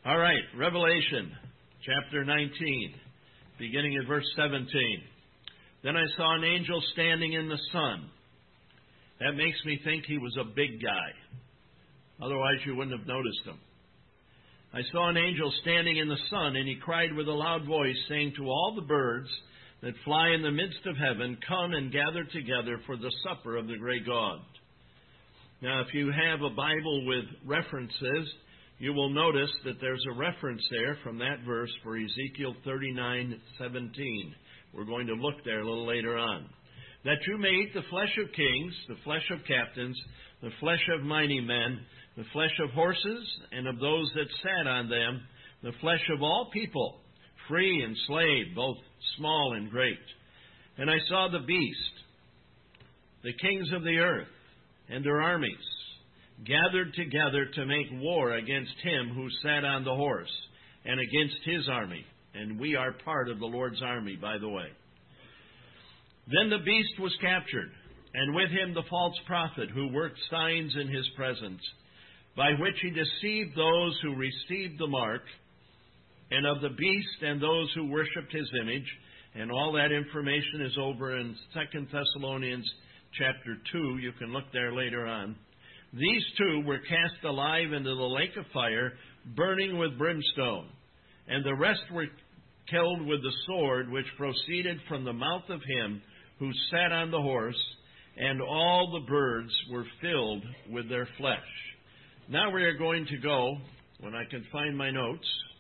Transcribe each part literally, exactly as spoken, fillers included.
All right, Revelation chapter nineteen, beginning at verse seventeen. Then I saw an angel standing in the sun. That makes me think he was a big guy. Otherwise, you wouldn't have noticed him. I saw an angel standing in the sun, and he cried with a loud voice, saying to all the birds that fly in the midst of heaven, come and gather together for the supper of the great God. Now, if you have a Bible with references, you will notice that there's a reference there from that verse for Ezekiel thirty-nine seventeen. We're going to look there a little later on. That you may eat the flesh of kings, the flesh of captains, the flesh of mighty men, the flesh of horses, and of those that sat on them, the flesh of all people, free and slave, both small and great. And I saw the beast, the kings of the earth, and their armies, gathered together to make war against him who sat on the horse, and against his army. And we are part of the Lord's army, by the way. Then the beast was captured, and with him the false prophet, who worked signs in his presence, by which he deceived those who received the mark, and of the beast and those who worshipped his image. And all that information is over in Second Thessalonians chapter two. You can look there later on. These two were cast alive into the lake of fire, burning with brimstone. And the rest were killed with the sword which proceeded from the mouth of him who sat on the horse, and all the birds were filled with their flesh. Now we are going to go, when I can find my notes.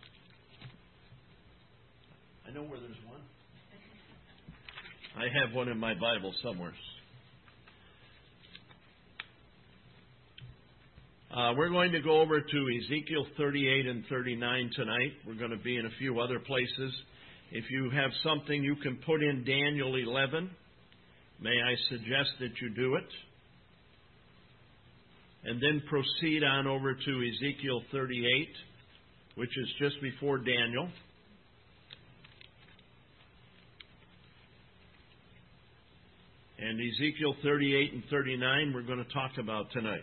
I know where there's one. I have one in my Bible somewhere. Uh, we're going to go over to Ezekiel thirty-eight and thirty-nine tonight. We're going to be in a few other places. If you have something, you can put in Daniel eleven. May I suggest that you do it? And then proceed on over to Ezekiel thirty-eight, which is just before Daniel. And Ezekiel thirty-eight and thirty-nine we're going to talk about tonight.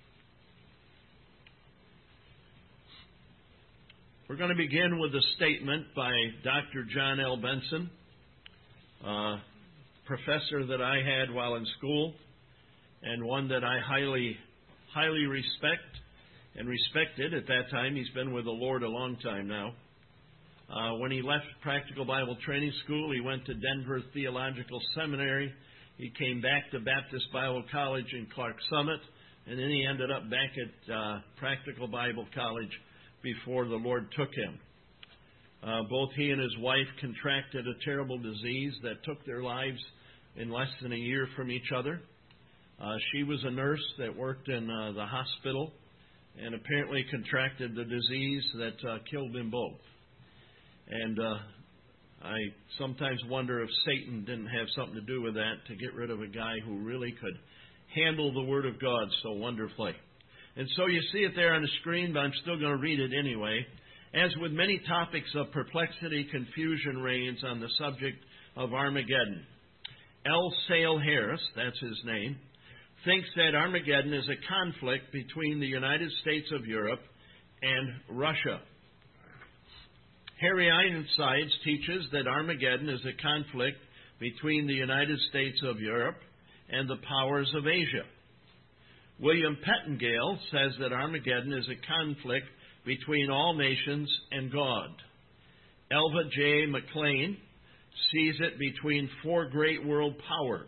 We're going to begin with a statement by Doctor John L. Benson, a professor that I had while in school, and one that I highly, highly respect and respected at that time. He's been with the Lord a long time now. Uh, when he left Practical Bible Training School, he went to Denver Theological Seminary. He came back to Baptist Bible College in Clark Summit, and then he ended up back at uh, Practical Bible College before the Lord took him. Uh, both he and his wife contracted a terrible disease that took their lives in less than a year from each other. Uh, she was a nurse that worked in uh, the hospital and apparently contracted the disease that uh, killed them both. And uh, I sometimes wonder if Satan didn't have something to do with that, to get rid of a guy who really could handle the Word of God so wonderfully. And so you see it there on the screen, but I'm still going to read it anyway. As with many topics of perplexity, confusion reigns on the subject of Armageddon. L. Sale Harris, that's his name, thinks that Armageddon is a conflict between the United States of Europe and Russia. Harry Ironsides teaches that Armageddon is a conflict between the United States of Europe and the powers of Asia. William Pettengale says that Armageddon is a conflict between all nations and God. Elva J. McLean sees it between four great world powers.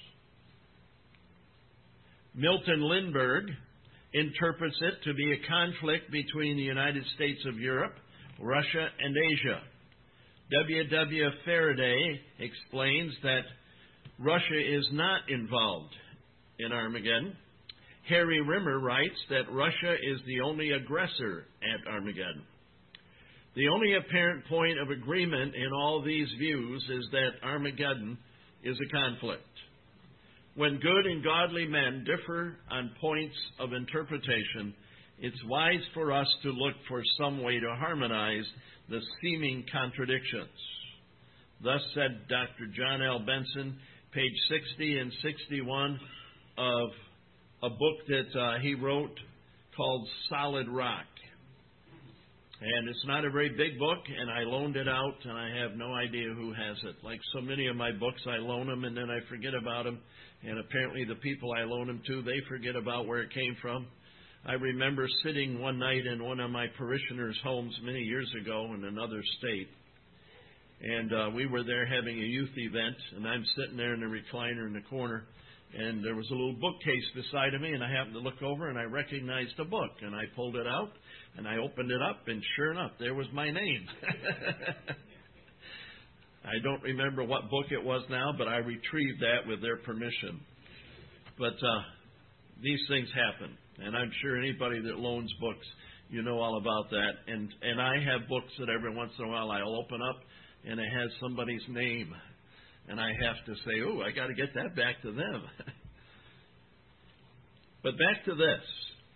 Milton Lindbergh interprets it to be a conflict between the United States of Europe, Russia, and Asia. W W Faraday explains that Russia is not involved in Armageddon. Harry Rimmer writes that Russia is the only aggressor at Armageddon. The only apparent point of agreement in all these views is that Armageddon is a conflict. When good and godly men differ on points of interpretation, it's wise for us to look for some way to harmonize the seeming contradictions. Thus said Doctor John L. Benson, page sixty and sixty-one of a book that uh, he wrote called Solid Rock. And it's not a very big book, and I loaned it out, and I have no idea who has it. Like so many of my books, I loan them, and then I forget about them. And apparently the people I loan them to, they forget about where it came from. I remember sitting one night in one of my parishioners' homes many years ago in another state. And uh, we were there having a youth event, and I'm sitting there in the recliner in the corner, and there was a little bookcase beside of me, and I happened to look over, and I recognized a book, and I pulled it out, and I opened it up, and sure enough, there was my name. I don't remember what book it was now, but I retrieved that with their permission. But uh, these things happen, and I'm sure anybody that loans books, you know all about that. And, and I have books that every once in a while I'll open up, and it has somebody's name. And I have to say, oh, I got to get that back to them. But back to this.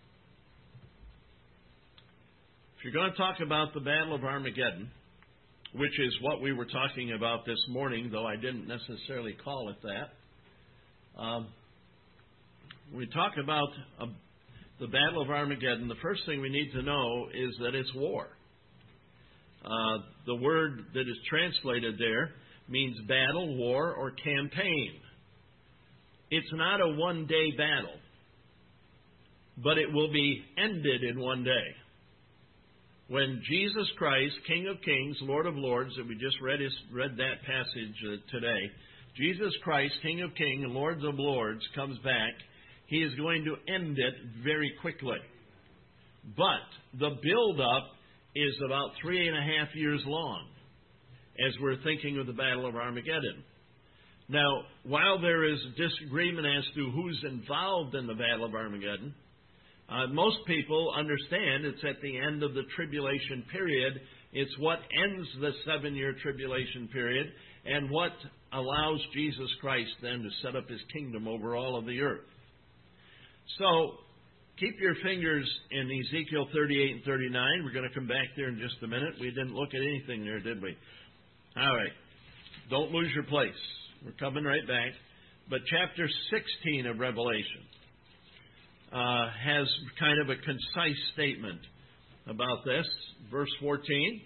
If you're going to talk about the Battle of Armageddon, which is what we were talking about this morning, though I didn't necessarily call it that. Um, when we talk about uh, the Battle of Armageddon, the first thing we need to know is that it's war. Uh, the word that is translated there means battle, war, or campaign. It's not a one-day battle, but it will be ended in one day. When Jesus Christ, King of Kings, Lord of Lords, that we just read, his, read that passage uh, today, Jesus Christ, King of Kings and Lord of Lords, comes back, he is going to end it very quickly. But the build-up is about three and a half years long, as we're thinking of the Battle of Armageddon. Now, while there is disagreement as to who's involved in the Battle of Armageddon, Uh, most people understand it's at the end of the tribulation period. It's what ends the seven-year tribulation period and what allows Jesus Christ then to set up his kingdom over all of the earth. So, keep your fingers in Ezekiel thirty-eight and thirty-nine. We're going to come back there in just a minute. We didn't look at anything there, did we? All right. Don't lose your place. We're coming right back. But chapter sixteen of Revelation Uh, has kind of a concise statement about this. Verse fourteen.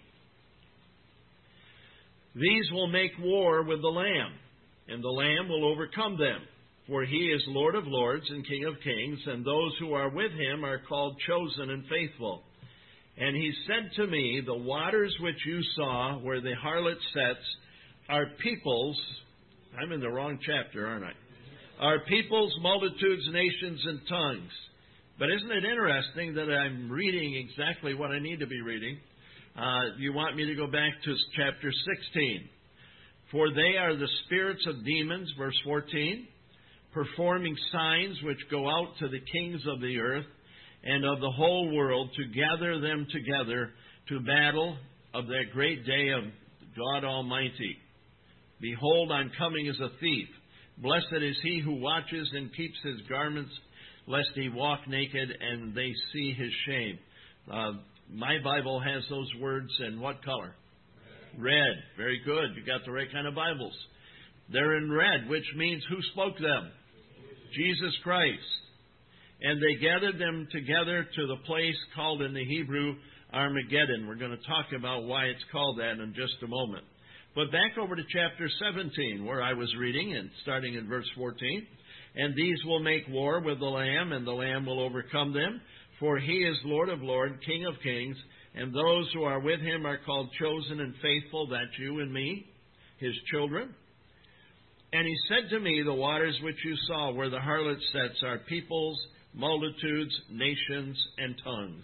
These will make war with the Lamb, and the Lamb will overcome them. For he is Lord of lords and King of kings, and those who are with him are called chosen and faithful. And he said to me, the waters which you saw where the harlot sets are peoples. I'm in the wrong chapter, aren't I? Are peoples, multitudes, nations, and tongues. But isn't it interesting that I'm reading exactly what I need to be reading? Uh, you want me to go back to chapter sixteen. For they are the spirits of demons, verse fourteen, performing signs which go out to the kings of the earth and of the whole world to gather them together to battle of that great day of God Almighty. Behold, I'm coming as a thief. Blessed is he who watches and keeps his garments, lest he walk naked and they see his shame. Uh, my Bible has those words in what color? Red. Red. Very good. You got the right kind of Bibles. They're in red, which means who spoke them? Jesus Christ. And they gathered them together to the place called in the Hebrew Armageddon. We're going to talk about why it's called that in just a moment. But back over to chapter seventeen, where I was reading, and starting in verse fourteen. And these will make war with the Lamb, and the Lamb will overcome them. For he is Lord of lords, King of kings, and those who are with him are called chosen and faithful, that's you and me, his children. And he said to me, the waters which you saw where the harlot sets are peoples, multitudes, nations, and tongues.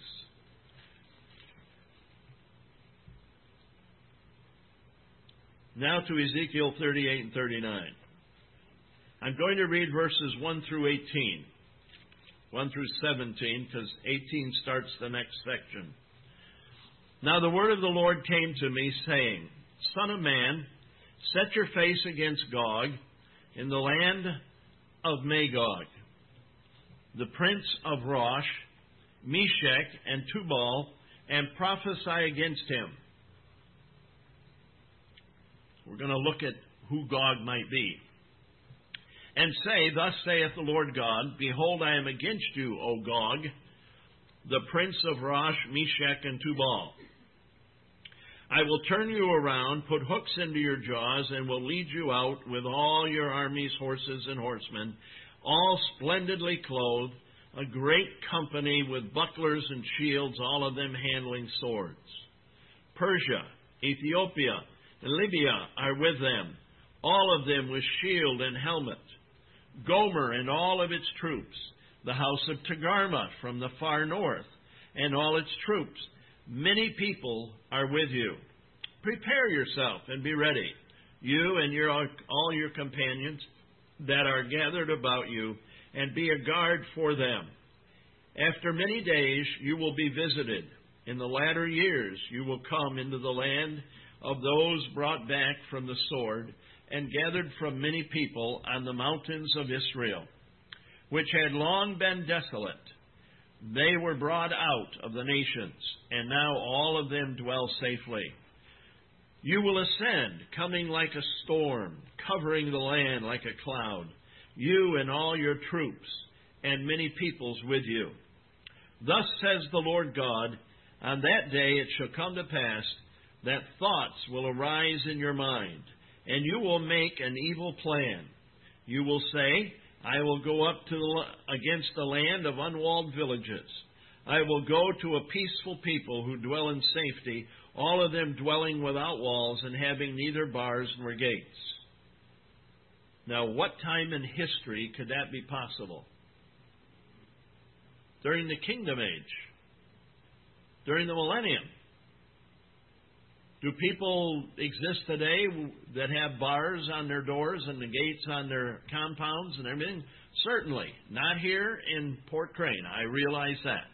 Now to Ezekiel thirty-eight and thirty-nine. I'm going to read verses one through eighteen. one through seventeen, because eighteen starts the next section. Now the word of the Lord came to me, saying, Son of man, set your face against Gog in the land of Magog, the prince of Rosh, Meshech, and Tubal, and prophesy against him. We're going to look at who Gog might be. And say, Thus saith the Lord God, Behold, I am against you, O Gog, the prince of Rosh, Meshech, and Tubal. I will turn you around, put hooks into your jaws, and will lead you out with all your armies, horses, and horsemen, all splendidly clothed, a great company with bucklers and shields, all of them handling swords. Persia, Ethiopia, and Libya are with them, all of them with shield and helmet. Gomer and all of its troops, the house of Togarmah from the far north, and all its troops. Many people are with you. Prepare yourself and be ready, you and your, all your companions that are gathered about you, and be a guard for them. After many days you will be visited. In the latter years you will come into the land of those brought back from the sword, and gathered from many people on the mountains of Israel, which had long been desolate. They were brought out of the nations, and now all of them dwell safely. You will ascend, coming like a storm, covering the land like a cloud, you and all your troops, and many peoples with you. Thus says the Lord God, on that day it shall come to pass that thoughts will arise in your mind, and you will make an evil plan. You will say, I will go up to the, against the land of unwalled villages. I will go to a peaceful people who dwell in safety, all of them dwelling without walls and having neither bars nor gates. Now, what time in history could that be possible? During the kingdom age. During the millennium. Do people exist today that have bars on their doors and the gates on their compounds and everything? Certainly. Not here in Port Crane. I realize that.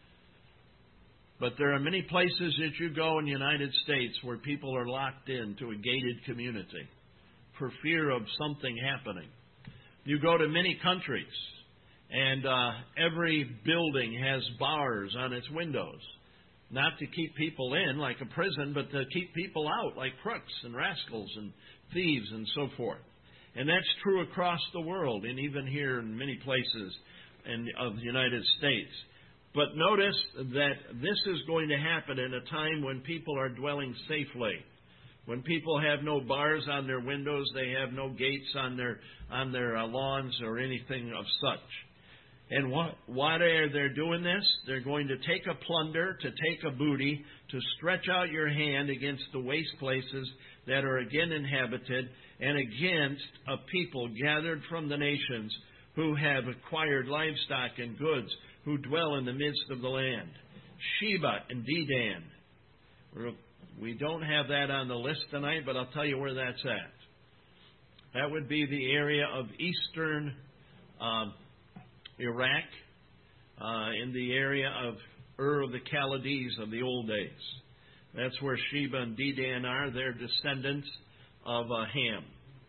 But there are many places that you go in the United States where people are locked into a gated community for fear of something happening. You go to many countries, and uh, every building has bars on its windows. Not to keep people in like a prison, but to keep people out like crooks and rascals and thieves and so forth. And that's true across the world, and even here in many places in, of the United States. But notice that this is going to happen in a time when people are dwelling safely. When people have no bars on their windows, they have no gates on their on their uh, lawns or anything of such. And what, why are they doing this? They're going to take a plunder, to take a booty, to stretch out your hand against the waste places that are again inhabited, and against a people gathered from the nations who have acquired livestock and goods, who dwell in the midst of the land. Sheba and Dedan. We don't have that on the list tonight, but I'll tell you where that's at. That would be the area of eastern um, Iraq, uh, in the area of Ur of the Chaldees of the old days. That's where Sheba and Dedan are. They're descendants of uh, Ham.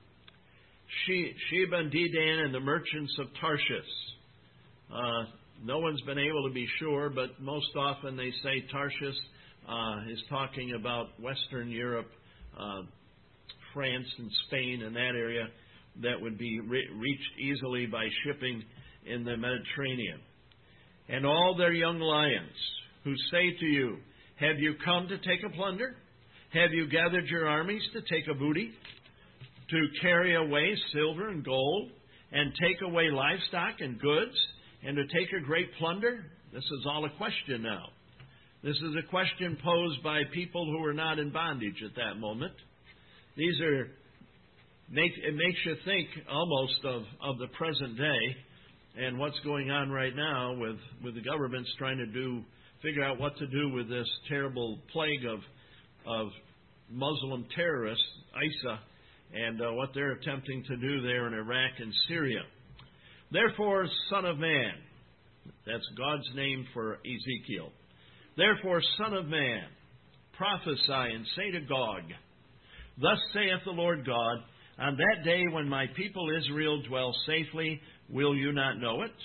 She, Sheba and Dedan and the merchants of Tarshish. Uh, no one's been able to be sure, but most often they say Tarshish uh, is talking about Western Europe, uh, France and Spain and that area that would be re- reached easily by shipping in the Mediterranean. And all their young lions who say to you, have you come to take a plunder? Have you gathered your armies to take a booty? To carry away silver and gold, and take away livestock and goods, and to take a great plunder? This is all a question now. This is a question posed by people who are not in bondage at that moment. These are, make, it makes you think almost of, of the present day, and what's going on right now with, with the governments trying to do, figure out what to do with this terrible plague of, of Muslim terrorists, I S A, and uh, what they're attempting to do there in Iraq and Syria. Therefore, Son of Man, that's God's name for Ezekiel. Therefore, Son of Man, prophesy and say to Gog, thus saith the Lord God, on that day when my people Israel dwell safely, will you not know it?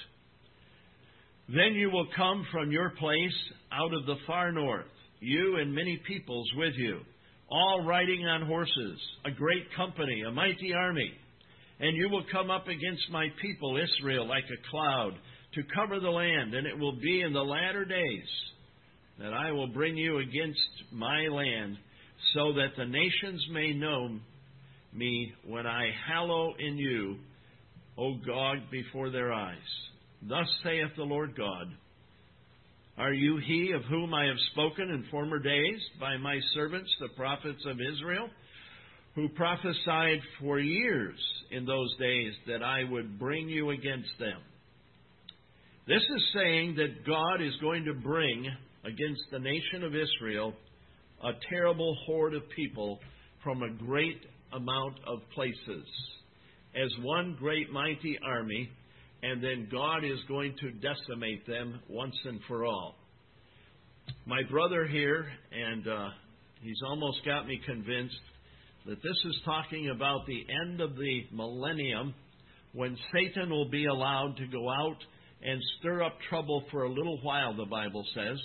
Then you will come from your place out of the far north, you and many peoples with you, all riding on horses, a great company, a mighty army. And you will come up against my people Israel like a cloud, to cover the land, and it will be in the latter days that I will bring you against my land so that the nations may know me when I hallow in you, O God, before their eyes. Thus saith the Lord God, are you he of whom I have spoken in former days by my servants, the prophets of Israel, who prophesied for years in those days that I would bring you against them? This is saying that God is going to bring against the nation of Israel a terrible horde of people from a great amount of places as one great mighty army, and then God is going to decimate them once and for all. My brother here, and uh, he's almost got me convinced that this is talking about the end of the millennium, when Satan will be allowed to go out and stir up trouble for a little while, the Bible says.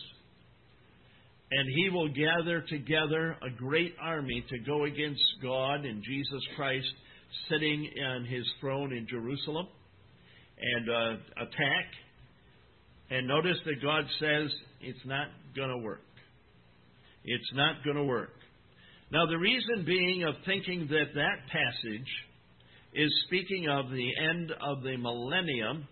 And he will gather together a great army to go against God and Jesus Christ sitting on his throne in Jerusalem and uh, attack. And notice that God says it's not going to work. It's not going to work. Now, the reason being of thinking that that passage is speaking of the end of the millennium,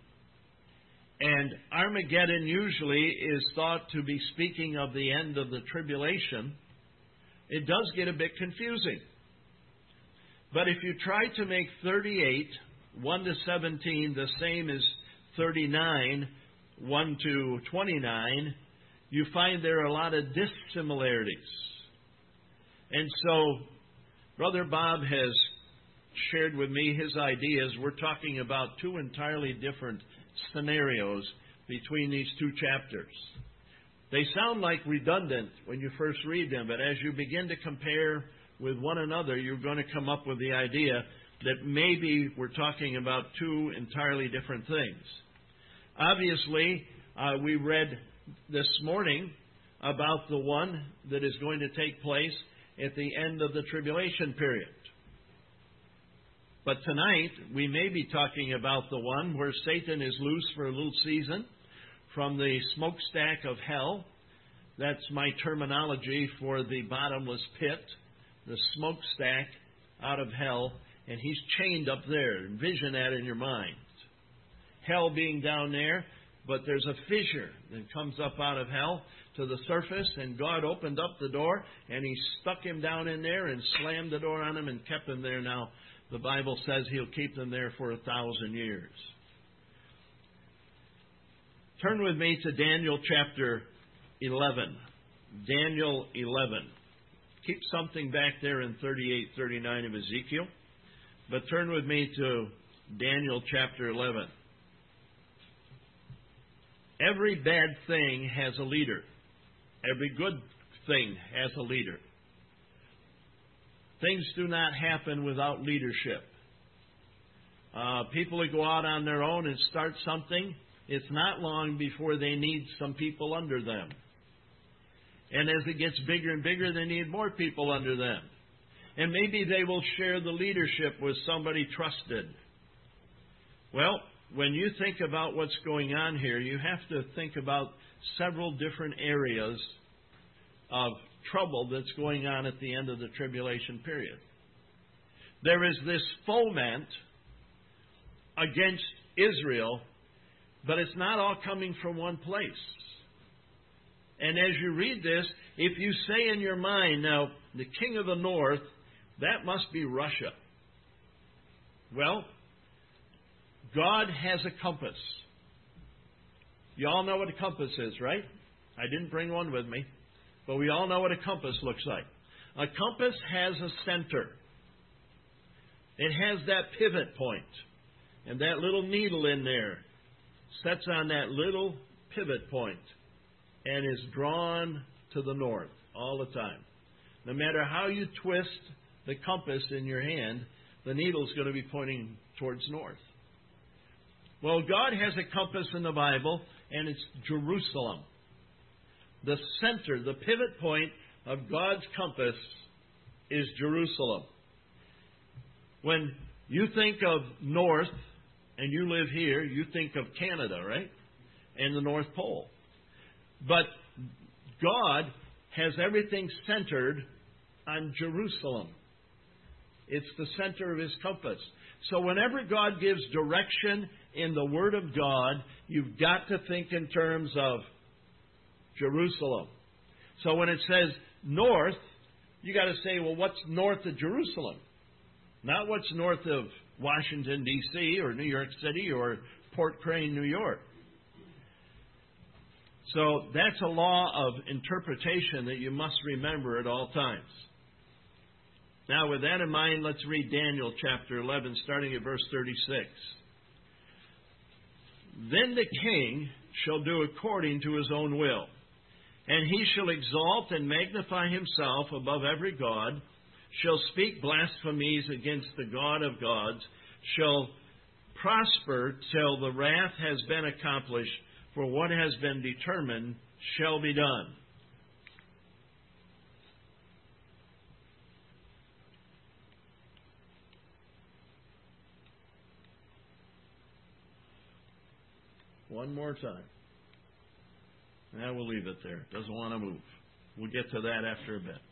and Armageddon usually is thought to be speaking of the end of the tribulation, it does get a bit confusing. But if you try to make thirty-eight, one to seventeen, the same as thirty-nine, one to twenty-nine, you find there are a lot of dissimilarities. And so, Brother Bob has shared with me his ideas. We're talking about two entirely different scenarios between these two chapters. They sound like redundant when you first read them, but as you begin to compare with one another, you're going to come up with the idea that maybe we're talking about two entirely different things. Obviously, uh, we read this morning about the one that is going to take place at the end of the tribulation period. But tonight, we may be talking about the one where Satan is loose for a little season from the smokestack of hell. That's my terminology for the bottomless pit, the smokestack out of hell, and he's chained up there. Envision that in your mind. Hell being down there, but there's a fissure that comes up out of hell to the surface, and God opened up the door, and he stuck him down in there and slammed the door on him and kept him there. Now, the Bible says he'll keep them there for a thousand years. Turn with me to Daniel chapter eleven. Daniel eleven. Keep something back there in thirty-eight, thirty-nine of Ezekiel. But turn with me to Daniel chapter eleven. Every bad thing has a leader. Every good thing has a leader. Things do not happen without leadership. Uh, people who go out on their own and start something, it's not long before they need some people under them. And as it gets bigger and bigger, they need more people under them. And maybe they will share the leadership with somebody trusted. Well, when you think about what's going on here, you have to think about several different areas of trouble that's going on at the end of the tribulation period. There is this foment against Israel, but it's not all coming from one place. And as you read this, if you say in your mind, now, the king of the north, that must be Russia. Well, God has a compass. You all know what a compass is, right? I didn't bring one with me, but we all know what a compass looks like. A compass has a center. It has that pivot point, and that little needle in there sets on that little pivot point and is drawn to the north all the time. No matter how you twist the compass in your hand, the needle's going to be pointing towards north. Well, God has a compass in the Bible, and it's Jerusalem. The center, the pivot point of God's compass is Jerusalem. When you think of north, and you live here, you think of Canada, right? And the North Pole. But God has everything centered on Jerusalem. It's the center of His compass. So whenever God gives direction in the Word of God, you've got to think in terms of Jerusalem. So when it says north, you got to say, well, what's north of Jerusalem? Not what's north of Washington, D C or New York City or Port Crane, New York. So that's a law of interpretation that you must remember at all times. Now, with that in mind, let's read Daniel chapter eleven, starting at verse thirty-six. Then the king shall do according to his own will, and he shall exalt and magnify himself above every god, shall speak blasphemies against the God of gods, shall prosper till the wrath has been accomplished, for what has been determined shall be done. One more time. Now we'll leave it there. Doesn't want to move. We'll get to that after a bit.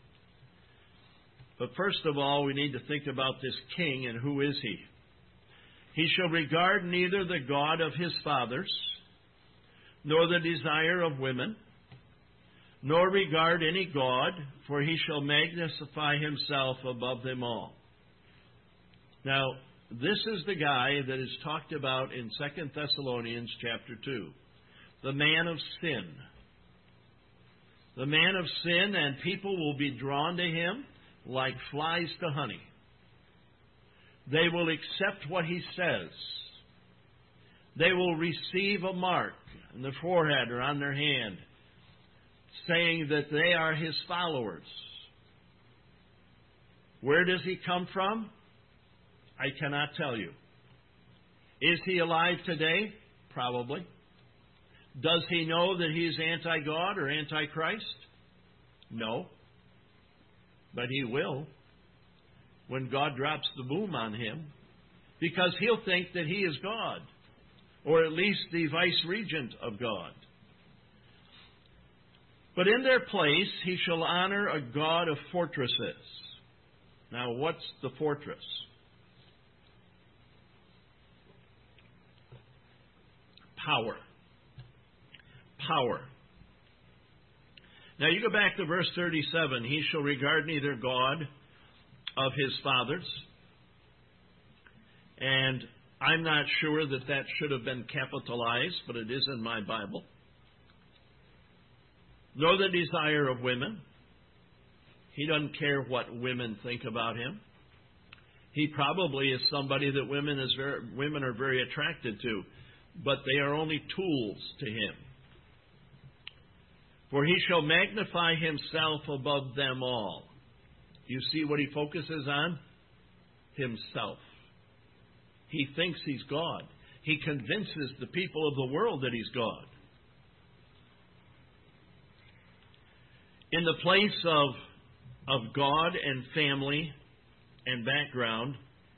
But first of all, we need to think about this king and who is he. He shall regard neither the God of his fathers, nor the desire of women, nor regard any god, for he shall magnify himself above them all. Now, this is the guy that is talked about in Second Thessalonians chapter two. The man of sin. The man of sin, and people will be drawn to him like flies to honey. They will accept what he says. They will receive a mark on their forehead or on their hand, saying that they are his followers. Where does he come from? I cannot tell you. Is he alive today? Probably. Does he know that he is anti-God or anti-Christ? No. But he will when God drops the boom on him, because he'll think that he is God, or at least the vice-regent of God. But in their place he shall honor a God of fortresses. Now, what's the fortress? Power. Power. Now you go back to verse thirty-seven. He shall regard neither God of his fathers. And I'm not sure that that should have been capitalized, but it is in my Bible. Nor the desire of women. He doesn't care what women think about him. He probably is somebody that women is very, women are very attracted to, but they are only tools to him. For he shall magnify himself above them all. You see what he focuses on? Himself. He thinks he's God. He convinces the people of the world that he's God. In the place of, of God and family and background,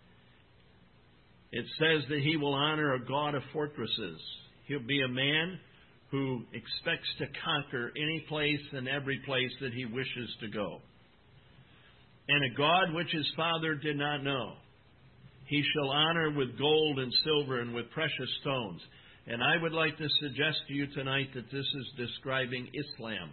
it says that he will honor a God of fortresses. He'll be a man who expects to conquer any place and every place that he wishes to go. And a God which his father did not know, he shall honor with gold and silver and with precious stones. And I would like to suggest to you tonight that this is describing Islam.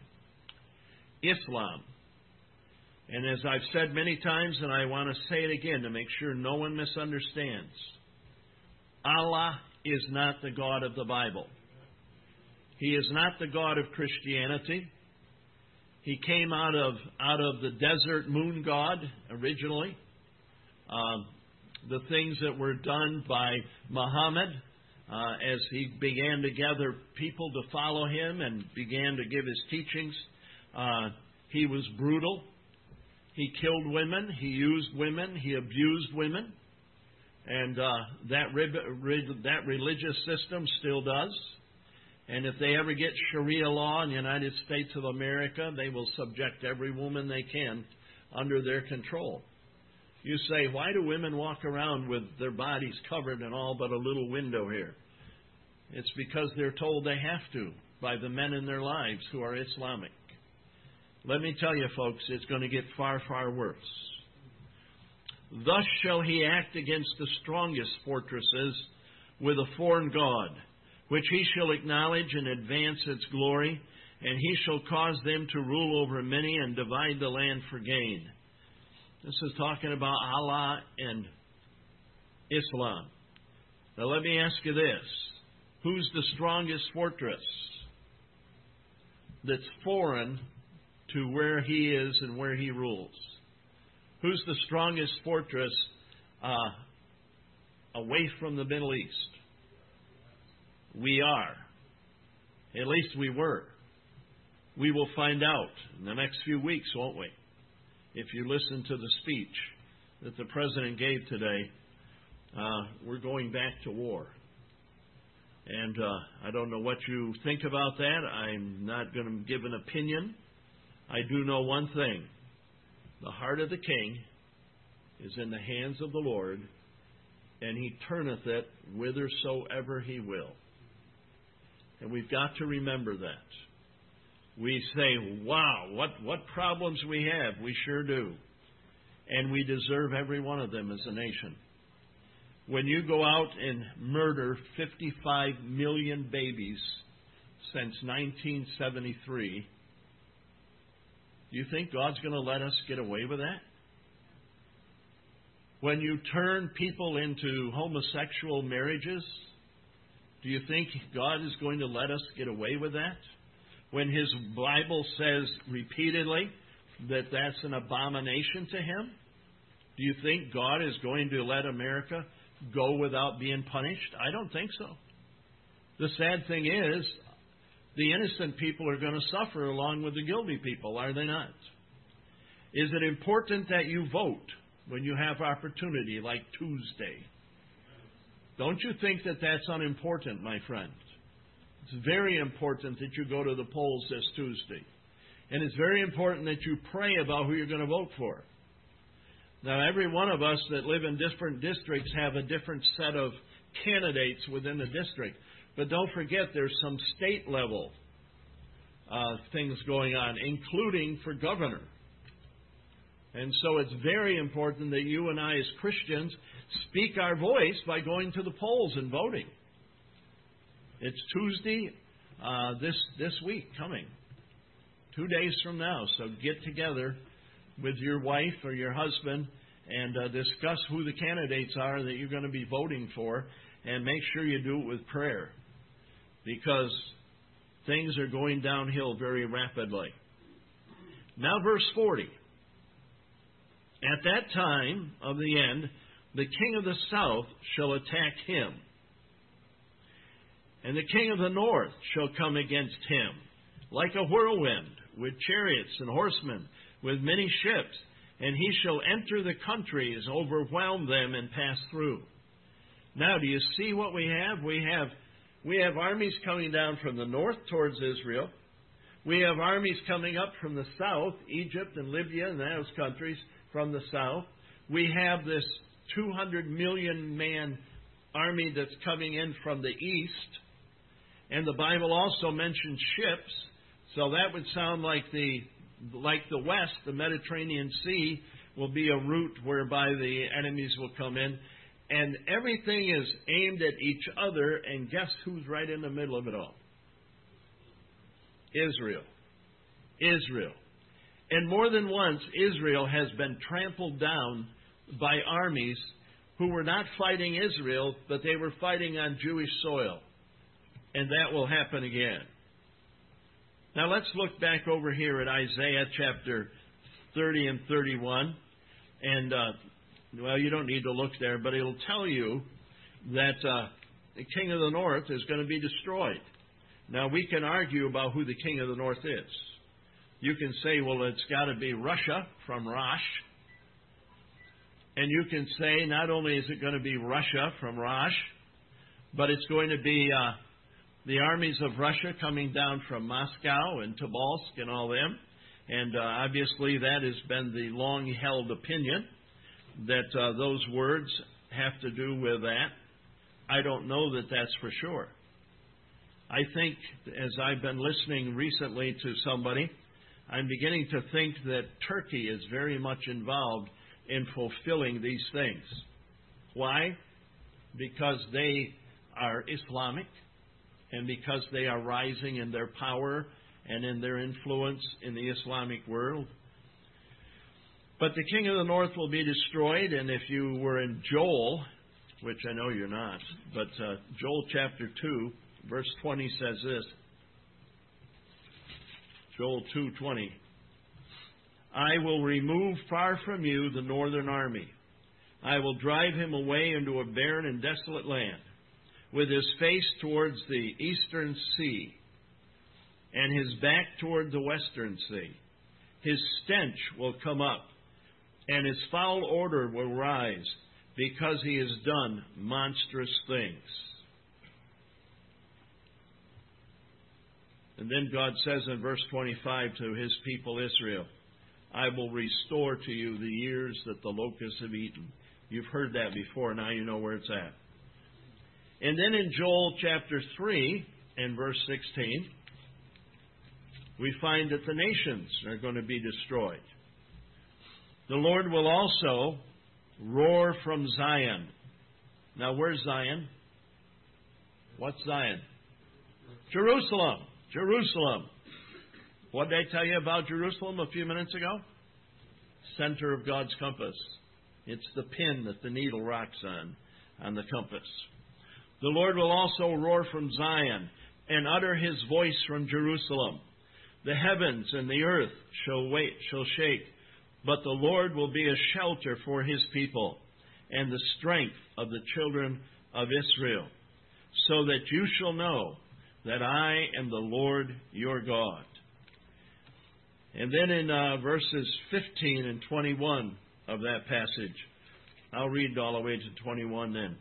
Islam. And as I've said many times, and I want to say it again to make sure no one misunderstands, Allah is not the God of the Bible. He is not the God of Christianity. He came out of out of the desert moon god originally. Um, the things that were done by Muhammad uh, as he began to gather people to follow him and began to give his teachings. Uh, he was brutal. He killed women. He used women. He abused women. And uh, that, re- re- that religious system still does. And if they ever get Sharia law in the United States of America, they will subject every woman they can under their control. You say, why do women walk around with their bodies covered and all but a little window here? It's because they're told they have to by the men in their lives who are Islamic. Let me tell you, folks, it's going to get far, far worse. Thus shall he act against the strongest fortresses with a foreign god, which he shall acknowledge and advance its glory, and he shall cause them to rule over many and divide the land for gain. This is talking about Allah and Islam. Now let me ask you this. Who's the strongest fortress that's foreign to where he is and where he rules? Who's the strongest fortress uh, away from the Middle East? We are. At least we were. We will find out in the next few weeks, won't we? If you listen to the speech that the President gave today, uh, we're going back to war. And uh, I don't know what you think about that. I'm not going to give an opinion. I do know one thing. The heart of the king is in the hands of the Lord, and he turneth it whithersoever he will. And we've got to remember that. We say, wow, what, what problems we have. We sure do. And we deserve every one of them as a nation. When you go out and murder fifty-five million babies since nineteen seventy-three, do you think God's going to let us get away with that? When you turn people into homosexual marriages, do you think God is going to let us get away with that? When His Bible says repeatedly that that's an abomination to Him, do you think God is going to let America go without being punished? I don't think so. The sad thing is, the innocent people are going to suffer along with the guilty people, are they not? Is it important that you vote when you have opportunity, like Tuesday? Don't you think that that's unimportant, my friend? It's very important that you go to the polls this Tuesday. And it's very important that you pray about who you're going to vote for. Now, every one of us that live in different districts have a different set of candidates within the district. But don't forget, there's some state level uh, things going on, including for governor. And so it's very important that you and I as Christians speak our voice by going to the polls and voting. It's Tuesday uh, this, this week coming, two days from now. So get together with your wife or your husband and uh, discuss who the candidates are that you're going to be voting for, and make sure you do it with prayer, because things are going downhill very rapidly. Now verse forty. At that time of the end, the king of the south shall attack him, and the king of the north shall come against him, like a whirlwind, with chariots and horsemen, with many ships, and he shall enter the countries, overwhelm them, and pass through. Now, do you see what we have? We have we have armies coming down from the north towards Israel. We have armies coming up from the south, Egypt and Libya and those countries from the south. We have this two hundred million man army that's coming in from the east. And the Bible also mentions ships, so that would sound like the like the west, the Mediterranean Sea, will be a route whereby the enemies will come in. And everything is aimed at each other, and guess who's right in the middle of it all? Israel. Israel. And more than once, Israel has been trampled down by armies who were not fighting Israel, but they were fighting on Jewish soil. And that will happen again. Now let's look back over here at Isaiah chapter thirty and thirty-one. And, uh, well, you don't need to look there, but it'll tell you that uh, the king of the north is going to be destroyed. Now, we can argue about who the king of the north is. You can say, well, it's got to be Russia from Rosh. And you can say, not only is it going to be Russia from Rosh, but it's going to be uh, the armies of Russia coming down from Moscow and Tobolsk and all them. And uh, obviously that has been the long-held opinion that uh, those words have to do with that. I don't know that that's for sure. I think, as I've been listening recently to somebody, I'm beginning to think that Turkey is very much involved in fulfilling these things. Why? Because they are Islamic, and because they are rising in their power and in their influence in the Islamic world. But the king of the north will be destroyed, and if you were in Joel, which I know you're not, but uh, Joel chapter two, verse twenty says this. Joel two twenty. I will remove far from you the northern army. I will drive him away into a barren and desolate land, with his face towards the eastern sea, and his back toward the western sea. His stench will come up, and his foul odor will rise, because he has done monstrous things. And then God says in verse twenty-five to his people Israel, I will restore to you the years that the locusts have eaten. You've heard that before, now you know where it's at. And then in Joel chapter three and verse sixteen, we find that the nations are going to be destroyed. The Lord will also roar from Zion. Now, where's Zion? What's Zion? Jerusalem. Jerusalem. What did I tell you about Jerusalem a few minutes ago? Center of God's compass. It's the pin that the needle rocks on, on the compass. The Lord will also roar from Zion and utter his voice from Jerusalem. The heavens and the earth shall wait, shall shake, but the Lord will be a shelter for his people and the strength of the children of Israel, so that you shall know that I am the Lord your God. And then in uh, verses fifteen and twenty-one of that passage, I'll read all the way to twenty-one then.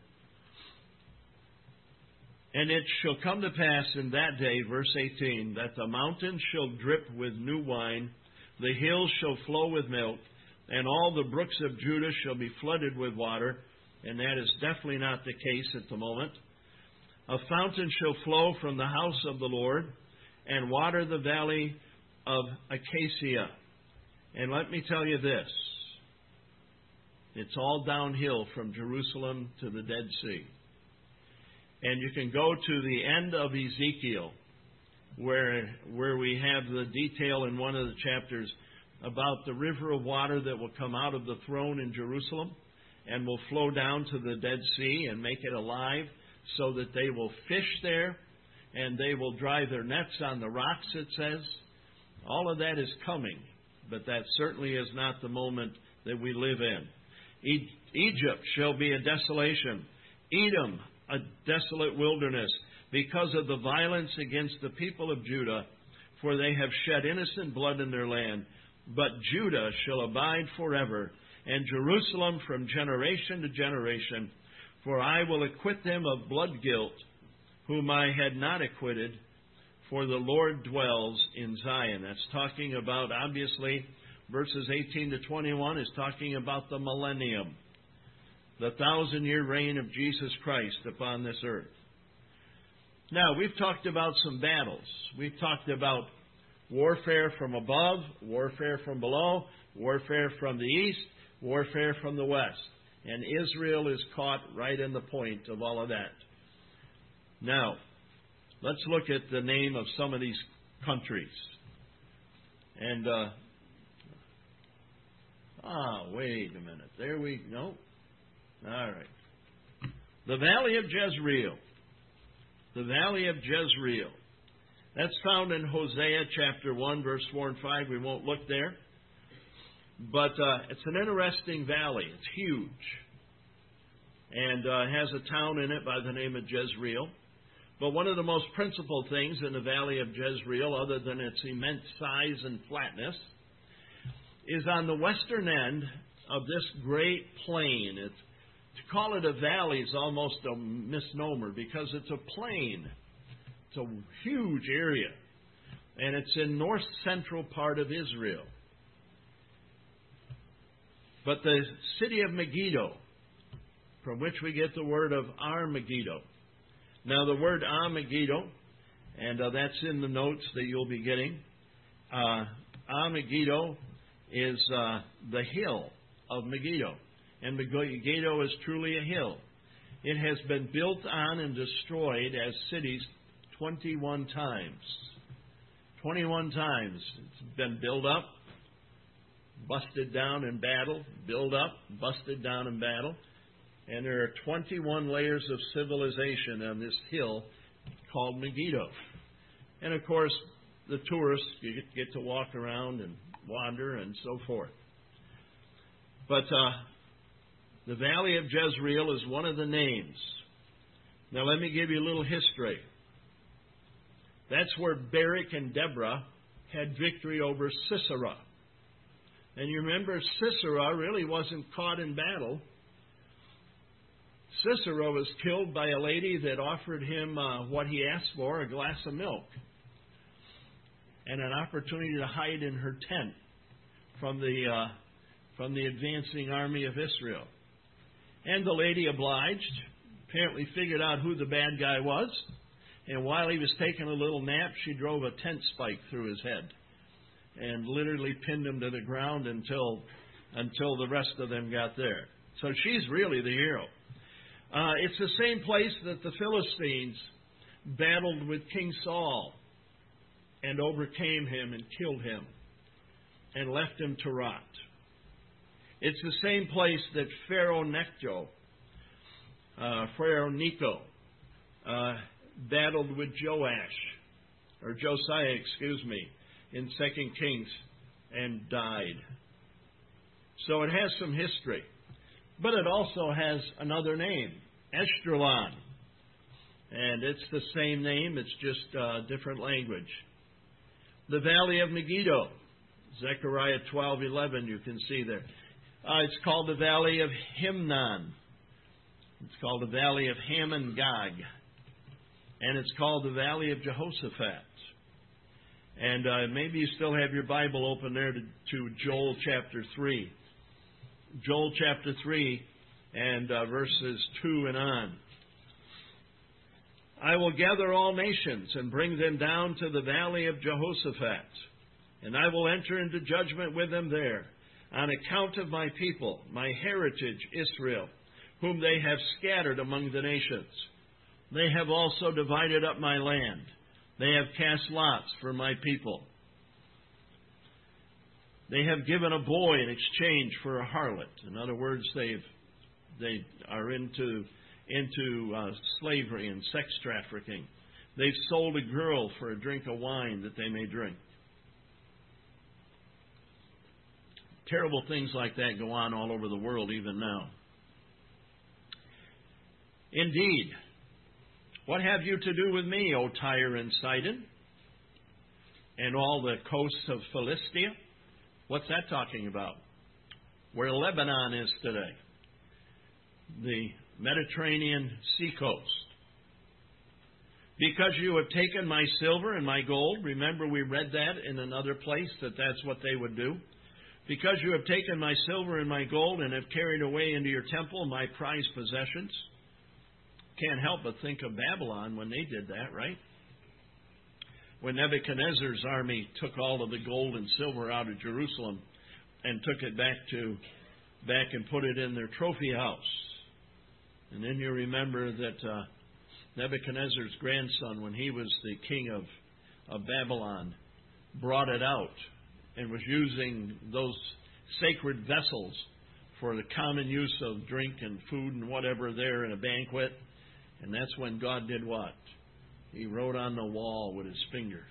And it shall come to pass in that day, verse eighteen, that the mountains shall drip with new wine, the hills shall flow with milk, and all the brooks of Judah shall be flooded with water. And that is definitely not the case at the moment. A fountain shall flow from the house of the Lord, and water the valley of Acacia. And let me tell you this. It's all downhill from Jerusalem to the Dead Sea. And you can go to the end of Ezekiel, where, where we have the detail in one of the chapters about the river of water that will come out of the throne in Jerusalem and will flow down to the Dead Sea and make it alive, so that they will fish there and they will dry their nets on the rocks, it says. All of that is coming, but that certainly is not the moment that we live in. E- Egypt shall be a desolation, Edom a desolate wilderness, because of the violence against the people of Judah, for they have shed innocent blood in their land. But Judah shall abide forever, and Jerusalem from generation to generation. For I will acquit them of blood guilt, whom I had not acquitted, for the Lord dwells in Zion. That's talking about, obviously, verses eighteen to twenty-one is talking about the millennium, the thousand-year reign of Jesus Christ upon this earth. Now, we've talked about some battles. We've talked about warfare from above, warfare from below, warfare from the east, warfare from the west. And Israel is caught right in the point of all of that. Now, let's look at the name of some of these countries. And, uh, ah, wait a minute. There we go. All right. The Valley of Jezreel. The Valley of Jezreel. That's found in Hosea chapter one, verse four and five. We won't look there. But uh, it's an interesting valley. It's huge. And uh, has a town in it by the name of Jezreel. But one of the most principal things in the Valley of Jezreel, other than its immense size and flatness, is on the western end of this great plain. It's, to call it a valley is almost a misnomer, because it's a plain. It's a huge area. And it's in north-central part of Israel. But the city of Megiddo, from which we get the word of Ar-Megiddo. Now, the word Ar-Megiddo, and uh, that's in the notes that you'll be getting. Uh, on Megiddo is uh, the hill of Megiddo. And Megiddo is truly a hill. It has been built on and destroyed as cities twenty-one times. twenty-one times. It's been built up, busted down in battle, built up, busted down in battle. And there are twenty-one layers of civilization on this hill called Megiddo. And of course, the tourists, you get to walk around and wander and so forth. But uh, the Valley of Jezreel is one of the names. Now let me give you a little history. That's where Barak and Deborah had victory over Sisera. And you remember, Sisera really wasn't caught in battle. Sisera was killed by a lady that offered him uh, what he asked for, a glass of milk, and an opportunity to hide in her tent from the uh, from the advancing army of Israel. And the lady obliged, apparently figured out who the bad guy was, and while he was taking a little nap, she drove a tent spike through his head and literally pinned him to the ground until until the rest of them got there. So she's really the hero. Uh, it's the same place that the Philistines battled with King Saul and overcame him and killed him and left him to rot. It's the same place that Pharaoh Necho, uh, Pharaoh Necho, uh, battled with Joash, or Josiah, excuse me, in Second Kings and died. So it has some history. But it also has another name, Eshterlon. And it's the same name, it's just a different language. The Valley of Megiddo, Zechariah twelve eleven, you can see there. Uh, it's called the Valley of Himnon. It's called the Valley of Hammon Gog. And it's called the Valley of Jehoshaphat. And uh, maybe you still have your Bible open there to, to Joel chapter three. Joel chapter three and uh, verses two and on. I will gather all nations and bring them down to the valley of Jehoshaphat, and I will enter into judgment with them there, on account of my people, my heritage Israel, whom they have scattered among the nations. They have also divided up my land. They have cast lots for my people. They have given a boy in exchange for a harlot. In other words, they've they are into into uh, slavery and sex trafficking. They've sold a girl for a drink of wine that they may drink. Terrible things like that go on all over the world even now. Indeed, what have you to do with me, O Tyre and Sidon, and all the coasts of Philistia? What's that talking about? Where Lebanon is today. The Mediterranean seacoast. Because you have taken my silver and my gold. Remember we read that in another place, that that's what they would do. Because you have taken my silver and my gold and have carried away into your temple my prized possessions. Can't help but think of Babylon when they did that, right? When Nebuchadnezzar's army took all of the gold and silver out of Jerusalem and took it back to back and put it in their trophy house. And then you remember that uh, Nebuchadnezzar's grandson, when he was the king of, of Babylon, brought it out and was using those sacred vessels for the common use of drink and food and whatever there in a banquet. And that's when God did what? He wrote on the wall with his fingers.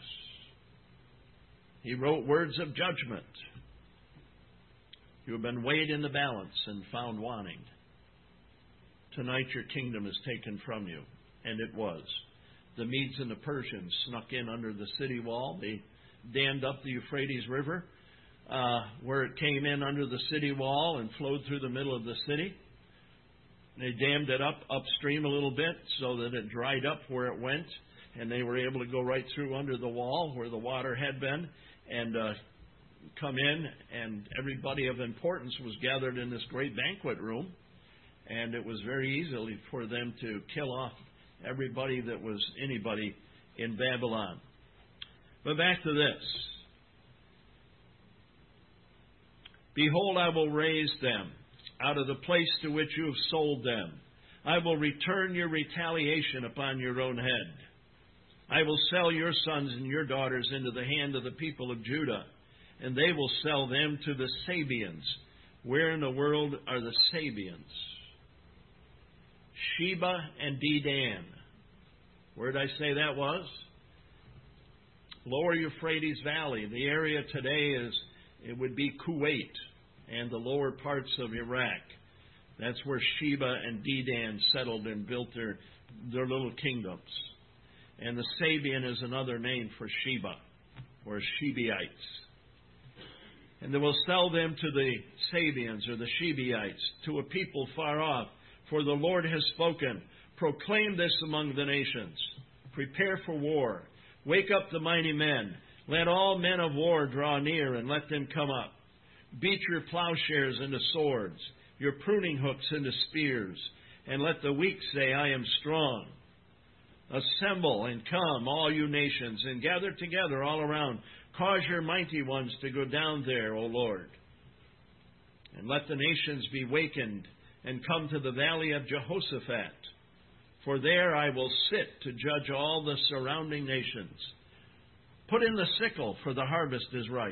He wrote words of judgment. You have been weighed in the balance and found wanting. Tonight your kingdom is taken from you. And it was. The Medes and the Persians snuck in under the city wall. They dammed up the Euphrates River, uh, where it came in under the city wall and flowed through the middle of the city. They dammed it up upstream a little bit so that it dried up where it went, and they were able to go right through under the wall where the water had been and uh, come in, and everybody of importance was gathered in this great banquet room, and it was very easy for them to kill off everybody that was anybody in Babylon. But back to this. Behold, I will raise them out of the place to which you have sold them. I will return your retaliation upon your own head. I will sell your sons and your daughters into the hand of the people of Judah, and they will sell them to the Sabeans. Where in the world are the Sabeans? Sheba and Dedan. Where did I say that was? Lower Euphrates Valley. The area today is, it would be Kuwait and the lower parts of Iraq. That's where Sheba and Dedan settled and built their, their little kingdoms. And the Sabean is another name for Sheba, or Shebeites. And they will sell them to the Sabeans, or the Shebeites, to a people far off. For the Lord has spoken. Proclaim this among the nations. Prepare for war. Wake up the mighty men. Let all men of war draw near, and let them come up. Beat your plowshares into swords, your pruning hooks into spears, and let the weak say, I am strong. Assemble and come, all you nations, and gather together all around. Cause your mighty ones to go down there, O Lord. And let the nations be wakened, and come to the valley of Jehoshaphat. For there I will sit to judge all the surrounding nations. Put in the sickle, for the harvest is ripe.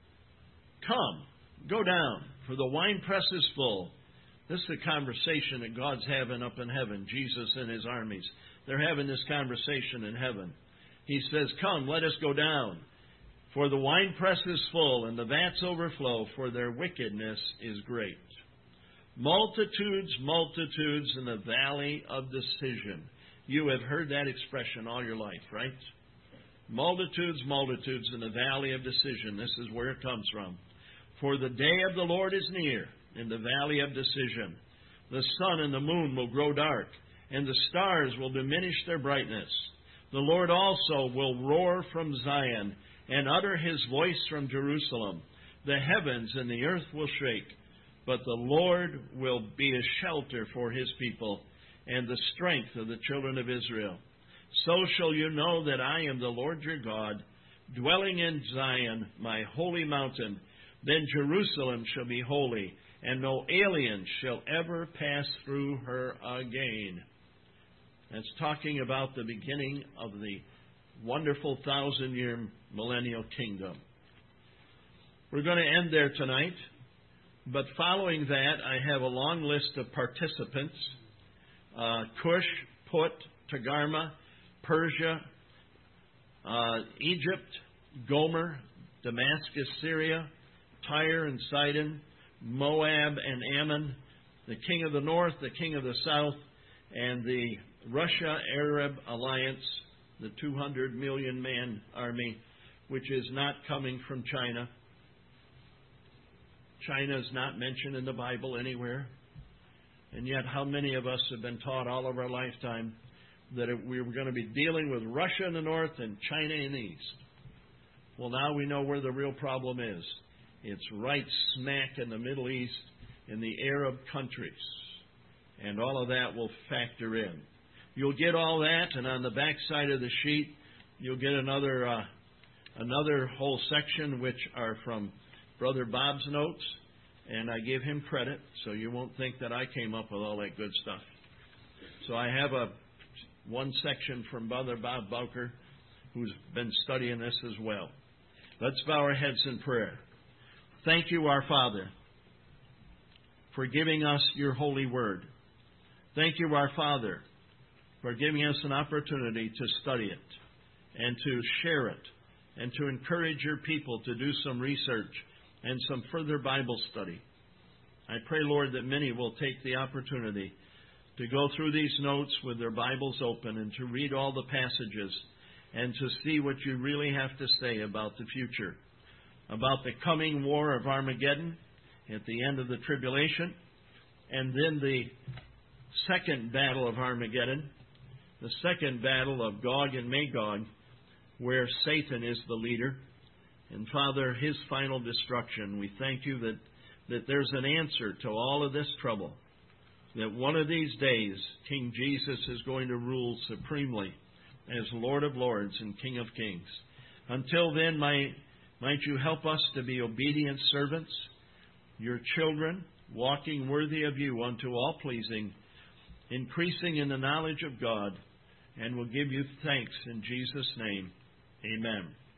Come, go down, for the winepress is full. This is the conversation that God's having up in heaven, Jesus and his armies. They're having this conversation in heaven. He says, come, let us go down, for the winepress is full, and the vats overflow, for their wickedness is great. Multitudes, multitudes in the valley of decision. You have heard that expression all your life, right? Multitudes, multitudes in the valley of decision. This is where it comes from. For the day of the Lord is near in the valley of decision. The sun and the moon will grow dark, and the stars will diminish their brightness. The Lord also will roar from Zion and utter his voice from Jerusalem. The heavens and the earth will shake, but the Lord will be a shelter for his people and the strength of the children of Israel. So shall you know that I am the Lord your God, dwelling in Zion, my holy mountain. Then Jerusalem shall be holy, and no alien shall ever pass through her again. That's talking about the beginning of the wonderful thousand-year millennial kingdom. We're going to end there tonight, but following that, I have a long list of participants. Uh, Cush, Put, Togarmah, Persia, uh, Egypt, Gomer, Damascus, Syria, Tyre and Sidon, Moab and Ammon, the king of the north, the king of the south, and the Russia-Arab alliance, the two hundred million man army, which is not coming from China. China is not mentioned in the Bible anywhere. And yet how many of us have been taught all of our lifetime that we were going to be dealing with Russia in the north and China in the east? Well, now we know where the real problem is. It's right smack in the Middle East, in the Arab countries. And all of that will factor in. You'll get all that, and on the back side of the sheet, you'll get another uh, another whole section, which are from Brother Bob's notes. And I give him credit, so you won't think that I came up with all that good stuff. So I have a one section from Brother Bob Bowker, who's been studying this as well. Let's bow our heads in prayer. Thank you, our Father, for giving us your holy word. Thank you, our Father, for giving us an opportunity to study it and to share it and to encourage your people to do some research and some further Bible study. I pray, Lord, that many will take the opportunity to go through these notes with their Bibles open and to read all the passages and to see what you really have to say about the future, about the coming war of Armageddon at the end of the tribulation, and then the second battle of Armageddon, the second battle of Gog and Magog, where Satan is the leader. And Father, his final destruction. We thank you that, that there's an answer to all of this trouble, that one of these days King Jesus is going to rule supremely as Lord of Lords and King of Kings. Until then, might, might you help us to be obedient servants, your children, walking worthy of you unto all pleasing, increasing in the knowledge of God, and will give you thanks in Jesus' name. Amen.